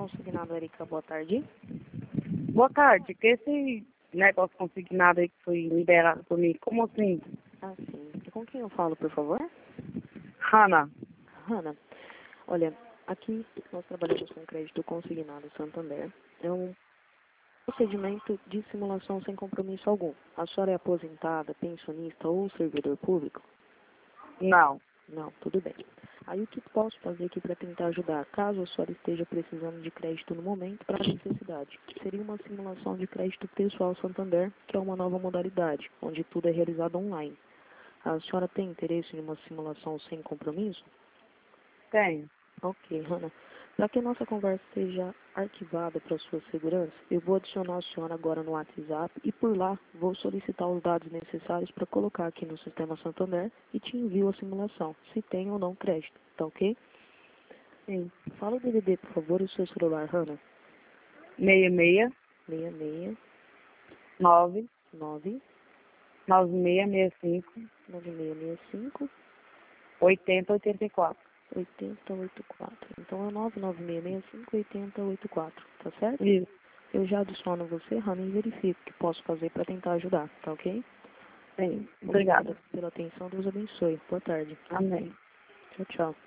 Consignado, Erika, boa tarde. Boa tarde, que esse negócio consignado aí que foi liberado por mim, como assim? Ah, sim. Com quem eu falo, por favor? Hanna. Hanna, olha, aqui nós trabalhamos com crédito consignado Santander. É um procedimento de simulação sem compromisso algum. A senhora é aposentada, pensionista ou servidor público? Não. Não, tudo bem. Aí o que posso fazer aqui para tentar ajudar? Caso a senhora esteja precisando de crédito no momento para necessidade, seria uma simulação de crédito pessoal Santander, que é uma nova modalidade, onde tudo é realizado online. A senhora tem interesse em uma simulação sem compromisso? Tenho. Ok, Hanna. Para que a nossa conversa seja arquivada para sua segurança, eu vou adicionar a senhora agora no WhatsApp e por lá vou solicitar os dados necessários para colocar aqui no sistema Santander e te envio a simulação, se tem ou não crédito, tá ok? Sim. Fala o DDD, por favor, e o seu celular, Hanna. 66 66 9 9 9665 9665 8084. 8084. Então é 99665 8084, tá certo? Isso. Eu já adiciono você, Hanna, e verifico o que posso fazer para tentar ajudar, tá ok? Sim. Obrigada. Pela atenção, Deus abençoe. Boa tarde. Amém. Tchau, tchau.